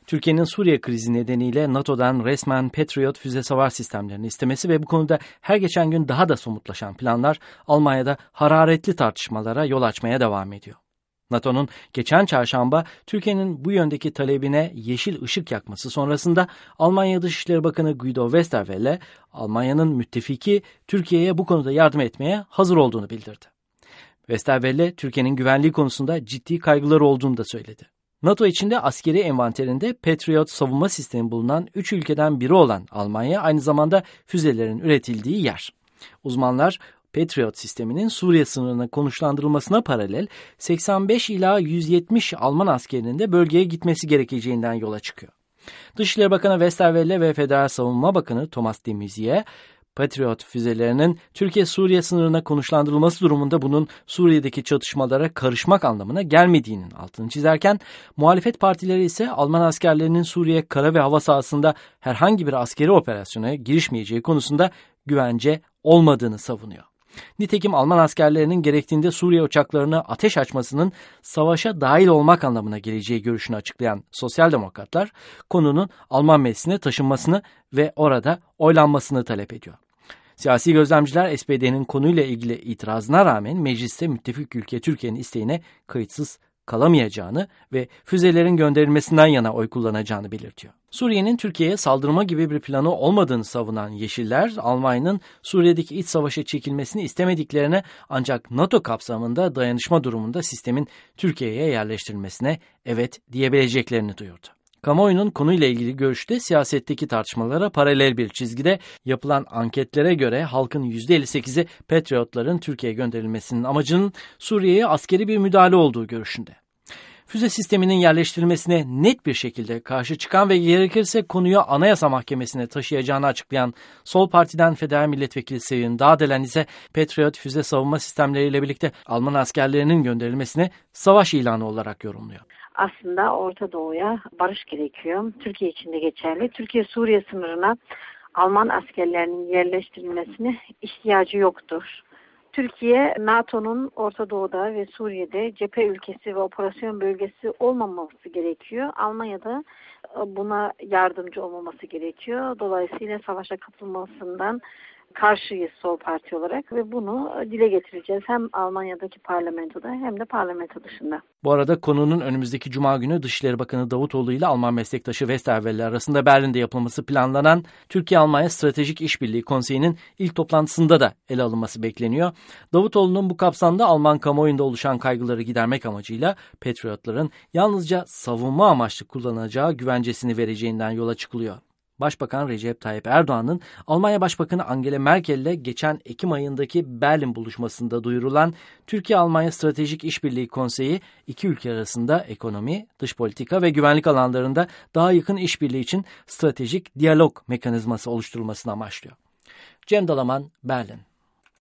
Türkiye'nin Suriye krizi nedeniyle NATO'dan resmen Patriot füze savar sistemlerini istemesi ve bu konuda her geçen gün daha da somutlaşan planlar Almanya'da hararetli tartışmalara yol açmaya devam ediyor. NATO'nun geçen çarşamba Türkiye'nin bu yöndeki talebine yeşil ışık yakması sonrasında Almanya Dışişleri Bakanı Guido Westerwelle, Almanya'nın müttefiki Türkiye'ye bu konuda yardım etmeye hazır olduğunu bildirdi. Westerwelle, Türkiye'nin güvenliği konusunda ciddi kaygıları olduğunu da söyledi. NATO içinde askeri envanterinde Patriot savunma sistemi bulunan 3 ülkeden biri olan Almanya aynı zamanda füzelerin üretildiği yer. Uzmanlar Patriot sisteminin Suriye sınırına konuşlandırılmasına paralel 85 ila 170 Alman askerinin de bölgeye gitmesi gerekeceğinden yola çıkıyor. Dışişleri Bakanı Westerwelle ve Federal Savunma Bakanı Thomas de Maizière, Patriot füzelerinin Türkiye-Suriye sınırına konuşlandırılması durumunda bunun Suriye'deki çatışmalara karışmak anlamına gelmediğinin altını çizerken, muhalefet partileri ise Alman askerlerinin Suriye kara ve hava sahasında herhangi bir askeri operasyona girişmeyeceği konusunda güvence olmadığını savunuyor. Nitekim Alman askerlerinin gerektiğinde Suriye uçaklarına ateş açmasının savaşa dahil olmak anlamına geleceği görüşünü açıklayan sosyal demokratlar, konunun Alman meclisine taşınmasını ve orada oylanmasını talep ediyor. Siyasi gözlemciler SPD'nin konuyla ilgili itirazına rağmen mecliste müttefik ülke Türkiye'nin isteğine kayıtsız kalamayacağını ve füzelerin gönderilmesinden yana oy kullanacağını belirtiyor. Suriye'nin Türkiye'ye saldırma gibi bir planı olmadığını savunan Yeşiller, Almanya'nın Suriye'deki iç savaşa çekilmesini istemediklerine ancak NATO kapsamında dayanışma durumunda sistemin Türkiye'ye yerleştirilmesine evet diyebileceklerini duyurdu. Kamuoyunun konuyla ilgili görüşü de siyasetteki tartışmalara paralel bir çizgide. Yapılan anketlere göre halkın %58'i Patriotların Türkiye'ye gönderilmesinin amacının Suriye'ye askeri bir müdahale olduğu görüşünde. Füze sisteminin yerleştirilmesine net bir şekilde karşı çıkan ve gerekirse konuyu Anayasa Mahkemesi'ne taşıyacağını açıklayan Sol Parti'den Federal Milletvekili Sevin Dağdelen ise Patriot füze savunma sistemleriyle birlikte Alman askerlerinin gönderilmesini savaş ilanı olarak yorumluyor. Aslında Orta Doğu'ya barış gerekiyor. Türkiye için de geçerli. Türkiye-Suriye sınırına Alman askerlerinin yerleştirilmesine ihtiyacı yoktur. Türkiye, NATO'nun Orta Doğu'da ve Suriye'de cephe ülkesi ve operasyon bölgesi olmaması gerekiyor. Almanya'da buna yardımcı olmaması gerekiyor. Dolayısıyla savaşa katılmasından karşıyız Sol Parti olarak ve bunu dile getireceğiz hem Almanya'daki parlamentoda hem de parlamento dışında. Bu arada konunun önümüzdeki Cuma günü Dışişleri Bakanı Davutoğlu ile Alman meslektaşı Westerwelle arasında Berlin'de yapılması planlanan Türkiye-Almanya Stratejik İşbirliği Konseyi'nin ilk toplantısında da ele alınması bekleniyor. Davutoğlu'nun bu kapsamda Alman kamuoyunda oluşan kaygıları gidermek amacıyla Patriotların yalnızca savunma amaçlı kullanacağı güvencesini vereceğinden yola çıkılıyor. Başbakan Recep Tayyip Erdoğan'ın Almanya Başbakanı Angela Merkel ile geçen Ekim ayındaki Berlin buluşmasında duyurulan Türkiye-Almanya Stratejik İşbirliği Konseyi iki ülke arasında ekonomi, dış politika ve güvenlik alanlarında daha yakın işbirliği için stratejik diyalog mekanizması oluşturulmasını amaçlıyor. Cem Dalaman, Berlin.